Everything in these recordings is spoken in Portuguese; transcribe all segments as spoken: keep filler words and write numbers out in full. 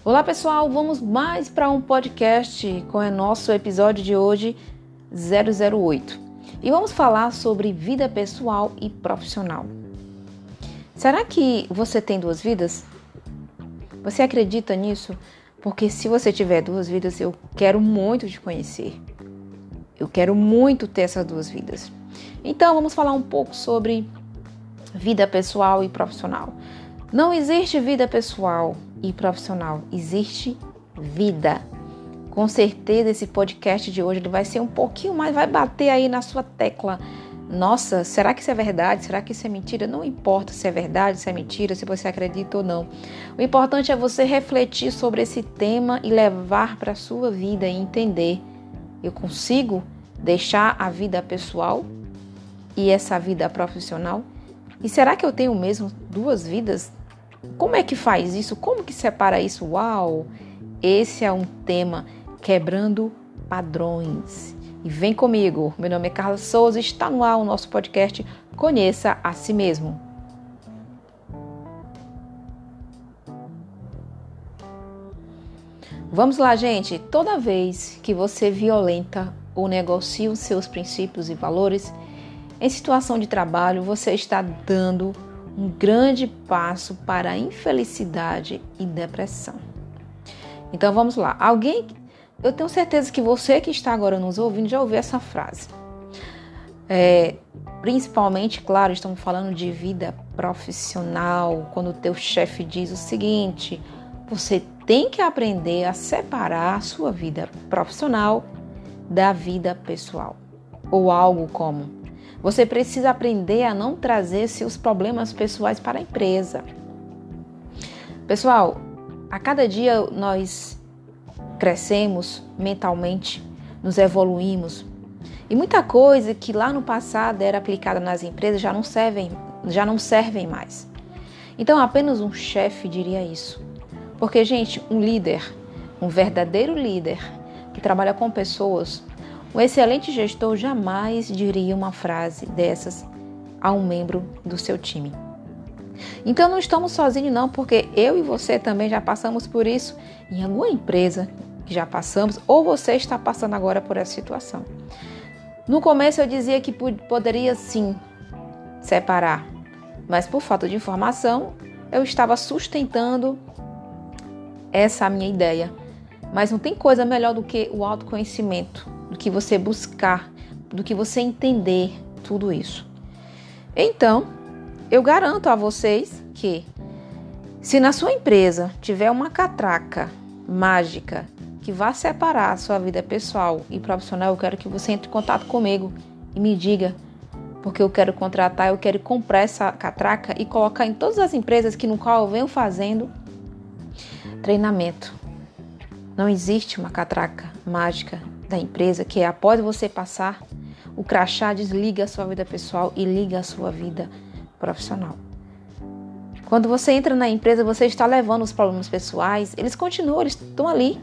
Olá pessoal, vamos mais para um podcast com o nosso episódio de hoje zero zero oito e vamos falar sobre vida pessoal e profissional. Será que você tem duas vidas? Você acredita nisso? Porque se você tiver duas vidas, eu quero muito te conhecer. Eu quero muito ter essas duas vidas. Então vamos falar um pouco sobre vida pessoal e profissional. Não existe vida pessoal e profissional, existe vida. Com certeza esse podcast de hoje ele vai ser um pouquinho mais, vai bater aí na sua tecla. Nossa, será que isso é verdade? Será que isso é mentira? Não importa se é verdade, se é mentira, se você acredita ou não. O importante é você refletir sobre esse tema e levar para a sua vida e entender. Eu consigo deixar a vida pessoal e essa vida profissional? E será que eu tenho mesmo duas vidas? Como é que faz isso? Como que separa isso? Uau! Esse é um tema quebrando padrões. E vem comigo, meu nome é Carla Souza, está no ar o nosso podcast Conheça a Si Mesmo. Vamos lá, gente. Toda vez que você violenta ou negocia os seus princípios e valores, em situação de trabalho, você está dando um grande passo para a infelicidade e depressão. Então vamos lá. Alguém, eu tenho certeza que você que está agora nos ouvindo já ouviu essa frase. É, principalmente, claro, estamos falando de vida profissional, quando o teu chefe diz o seguinte: você tem que aprender a separar a sua vida profissional da vida pessoal. Ou algo como: você precisa aprender a não trazer seus problemas pessoais para a empresa. Pessoal, a cada dia nós crescemos mentalmente, nos evoluímos. E muita coisa que lá no passado era aplicada nas empresas já não servem, já não servem mais. Então apenas um chefe diria isso. Porque, gente, um líder, um verdadeiro líder que trabalha com pessoas, um excelente gestor jamais diria uma frase dessas a um membro do seu time. Então não estamos sozinhos não, porque eu e você também já passamos por isso em alguma empresa que já passamos, ou você está passando agora por essa situação. No começo eu dizia que poderia sim separar, mas por falta de informação eu estava sustentando essa minha ideia. Mas não tem coisa melhor do que o autoconhecimento, do que você buscar, do que você entender tudo isso. Então, eu garanto a vocês que se na sua empresa tiver uma catraca mágica que vá separar a sua vida pessoal e profissional, eu quero que você entre em contato comigo e me diga, porque eu quero contratar, eu quero comprar essa catraca e colocar em todas as empresas que no qual eu venho fazendo treinamento. Não existe uma catraca mágica da empresa que é após você passar o crachá, desliga a sua vida pessoal e liga a sua vida profissional. Quando você entra na empresa, você está levando os problemas pessoais, eles continuam, eles estão ali.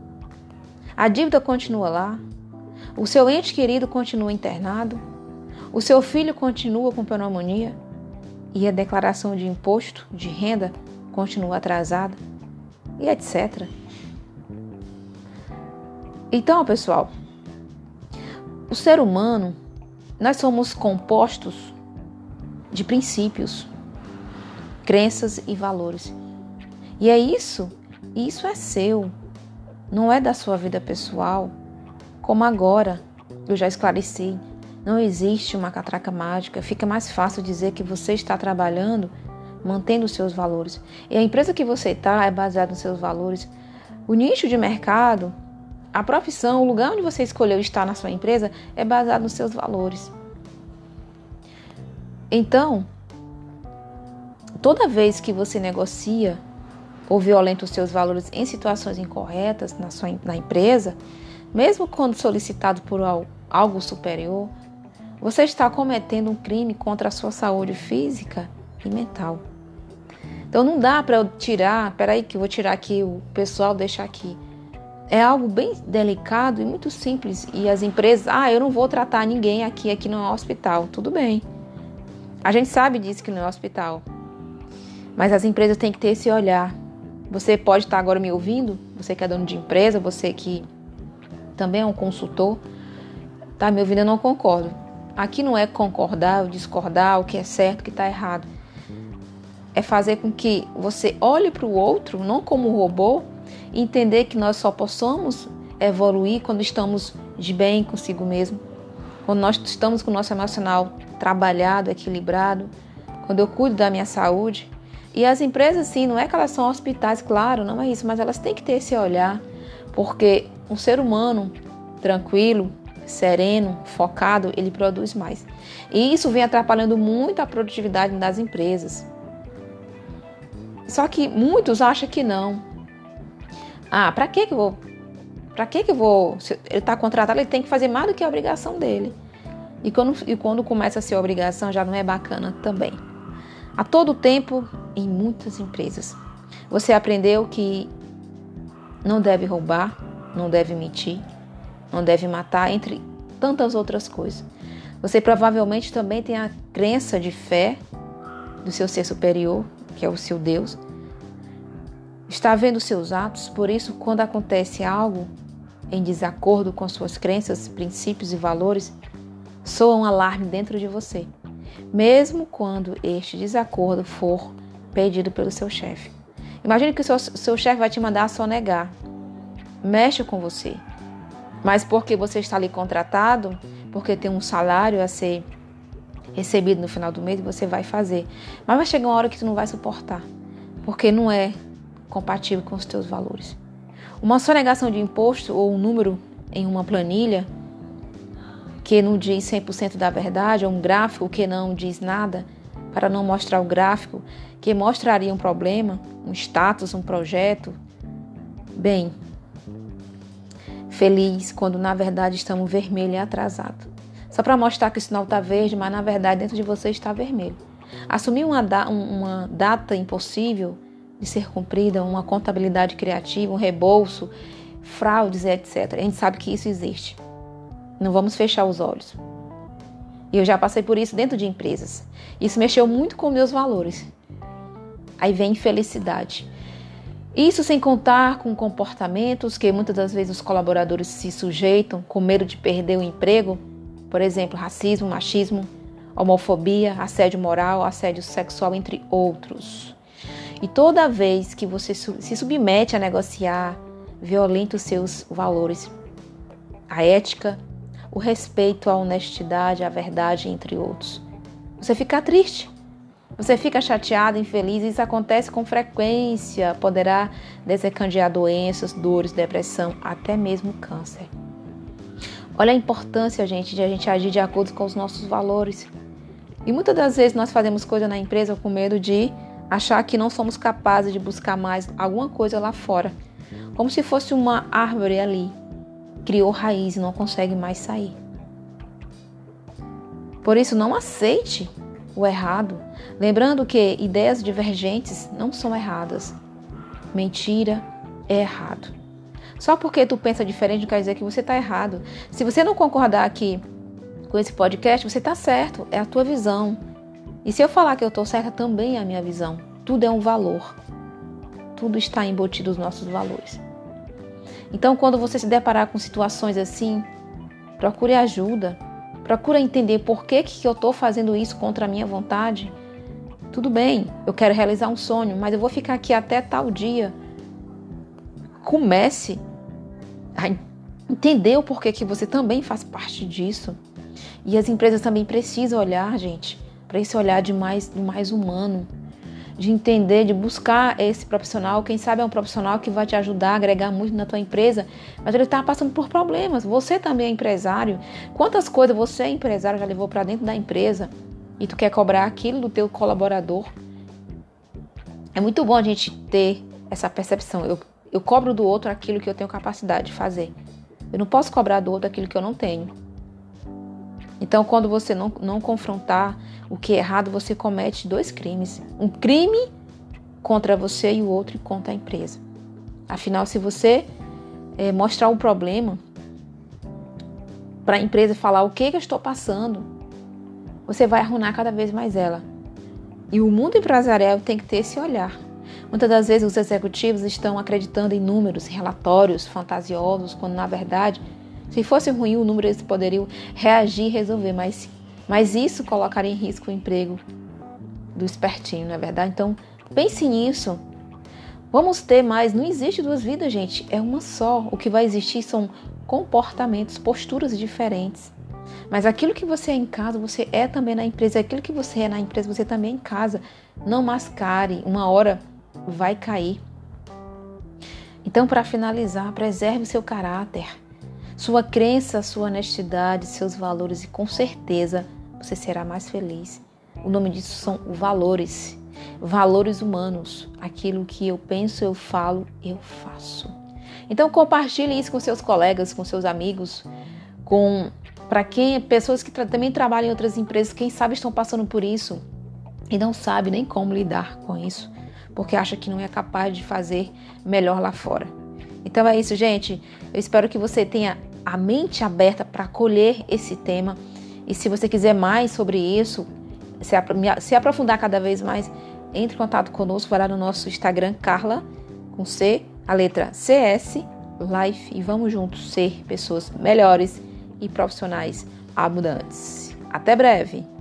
A dívida continua lá, o seu ente querido continua internado, o seu filho continua com pneumonia e a declaração de imposto de renda continua atrasada e etcétera. Então, pessoal, o ser humano, nós somos compostos de princípios, crenças e valores. E é isso, isso é seu, não é da sua vida pessoal. Como agora eu já esclareci, não existe uma catraca mágica. Fica mais fácil dizer que você está trabalhando, mantendo os seus valores. E a empresa que você está é baseada nos seus valores. O nicho de mercado, a profissão, o lugar onde você escolheu estar na sua empresa é baseado nos seus valores. Então, toda vez que você negocia ou violenta os seus valores em situações incorretas na sua na empresa, mesmo quando solicitado por algo superior, você está cometendo um crime contra a sua saúde física e mental. Então não dá para eu tirar, peraí que eu vou tirar aqui, o pessoal deixar aqui. É algo bem delicado e muito simples. E as empresas, ah, eu não vou tratar ninguém aqui, aqui não é um hospital. Tudo bem. A gente sabe disso que não é um hospital. Mas as empresas têm que ter esse olhar Você pode estar agora me ouvindo, você que é dono de empresa, você que também é um consultor, está me ouvindo, eu não concordo. Aqui não é concordar ou discordar, o que é certo, o que está errado. É fazer com que você olhe para o outro, não como um robô, e entender que nós só possamos evoluir quando estamos de bem consigo mesmo, quando nós estamos com o nosso emocional trabalhado, equilibrado, quando eu cuido da minha saúde. E as empresas, sim, não é que elas são hospitais, claro, não é isso, mas elas têm que ter esse olhar, porque um ser humano tranquilo, sereno, focado, ele produz mais. E isso vem atrapalhando muito a produtividade das empresas. Só que muitos acham que não. Ah, para que que eu vou? Para que que eu vou? Se ele está contratado, ele tem que fazer mais do que a obrigação dele. E quando, e quando começa a ser obrigação, já não é bacana também. A todo tempo, em muitas empresas, você aprendeu que não deve roubar, não deve mentir, não deve matar, entre tantas outras coisas. Você provavelmente também tem a crença de fé do seu ser superior, que é o seu Deus. Está vendo seus atos, por isso, quando acontece algo em desacordo com suas crenças, princípios e valores, soa um alarme dentro de você, mesmo quando este desacordo for pedido pelo seu chefe. Imagine que o seu, seu chefe vai te mandar sonegar. Mexe com você. Mas porque você está ali contratado, porque tem um salário a ser recebido no final do mês, você vai fazer. Mas vai chegar uma hora que tu não vai suportar, porque não é compatível com os teus valores. Uma sonegação de imposto ou um número em uma planilha que não diz cem por cento da verdade, ou um gráfico que não diz nada, para não mostrar o gráfico, que mostraria um problema, um status, um projeto. Bem, feliz quando na verdade estamos vermelho e atrasado. Só para mostrar que o sinal está verde, mas na verdade dentro de você está vermelho. Assumir uma, da- uma data impossível de ser cumprida, uma contabilidade criativa, um reembolso, fraudes, etcétera. A gente sabe que isso existe. Não vamos fechar os olhos. E eu já passei por isso dentro de empresas. Isso mexeu muito com meus valores. Aí vem infelicidade. Isso sem contar com comportamentos que muitas das vezes os colaboradores se sujeitam com medo de perder o emprego. Por exemplo, racismo, machismo, homofobia, assédio moral, assédio sexual, entre outros. E toda vez que você se submete a negociar, violenta os seus valores, a ética, o respeito, a honestidade, a verdade, entre outros. Você fica triste, você fica chateado, infeliz, e isso acontece com frequência, poderá desencadear doenças, dores, depressão, até mesmo câncer. Olha a importância, gente, de a gente agir de acordo com os nossos valores. E muitas das vezes nós fazemos coisa na empresa com medo de achar que não somos capazes de buscar mais alguma coisa lá fora. Como se fosse uma árvore ali. Criou raiz e não consegue mais sair. Por isso, não aceite o errado. Lembrando que ideias divergentes não são erradas. Mentira é errado. Só porque tu pensa diferente não quer dizer que você está errado. Se você não concordar aqui com esse podcast, você está certo. É a tua visão. E se eu falar que eu estou certa, também é a minha visão. Tudo é um valor. Tudo está embutido nos nossos valores. Então, quando você se deparar com situações assim, procure ajuda. Procure entender por que, que eu estou fazendo isso contra a minha vontade. Tudo bem, eu quero realizar um sonho, mas eu vou ficar aqui até tal dia. Comece a entender o porquê que você também faz parte disso. E as empresas também precisam olhar, gente, para esse olhar de mais, de mais humano. De entender, de buscar esse profissional. Quem sabe é um profissional que vai te ajudar a agregar muito na tua empresa, mas ele está passando por problemas. Você também é empresário. Quantas coisas você, empresário, já levou para dentro da empresa e tu quer cobrar aquilo do teu colaborador? É muito bom a gente ter essa percepção. Eu, eu cobro do outro aquilo que eu tenho capacidade de fazer. Eu não posso cobrar do outro aquilo que eu não tenho. Então, quando você não, não confrontar o que é errado, você comete dois crimes. Um crime contra você e o outro contra a empresa. Afinal, se você é, mostrar um problema para a empresa falar o que, que eu estou passando, você vai arruinar cada vez mais ela. E o mundo empresarial tem que ter esse olhar. Muitas das vezes os executivos estão acreditando em números, relatórios fantasiosos, quando na verdade, se fosse ruim o número, eles poderiam reagir e resolver, mas, mas isso colocaria em risco o emprego do espertinho, não é verdade? Então, pense nisso. Vamos ter mais, não existe duas vidas, gente, é uma só. O que vai existir são comportamentos, posturas diferentes. Mas aquilo que você é em casa, você é também na empresa. Aquilo que você é na empresa, você também é em casa. Não mascare, uma hora vai cair. Então, para finalizar, preserve o seu caráter, sua crença, sua honestidade, seus valores e com certeza você será mais feliz. O nome disso são valores, valores humanos. Aquilo que eu penso, eu falo, eu faço. Então, compartilhe isso com seus colegas, com seus amigos, com para quem pessoas que tra- também trabalham em outras empresas, quem sabe estão passando por isso e não sabe nem como lidar com isso, porque acha que não é capaz de fazer melhor lá fora. Então é isso, gente. Eu espero que você tenha a mente aberta para acolher esse tema. E se você quiser mais sobre isso, se, apro- se aprofundar cada vez mais, entre em contato conosco, vai lá no nosso Instagram, Carla, com C, a letra C S, Life, e vamos juntos ser pessoas melhores e profissionais abundantes. Até breve!